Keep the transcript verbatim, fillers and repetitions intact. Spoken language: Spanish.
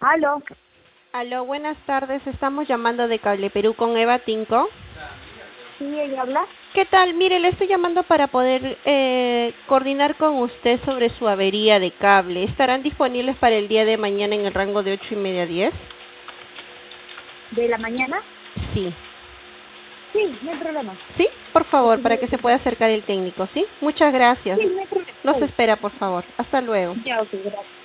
Aló, Aló, buenas tardes. Estamos llamando de Cable Perú con Eva Tinco. ¿sí ella habla? ¿Qué tal? Mire, le estoy llamando para poder eh, coordinar con usted sobre su avería de cable. ¿Estarán disponibles para el día de mañana en el rango de ocho y media a diez? ¿De la mañana? Sí. Sí, no hay problema. ¿Sí? Por favor, Ocho y para media, que se sí. pueda acercar el técnico, ¿sí? Muchas gracias. Sí, no hay problema. Está Nos bien. espera, por favor. Hasta luego. Ya, ok, gracias.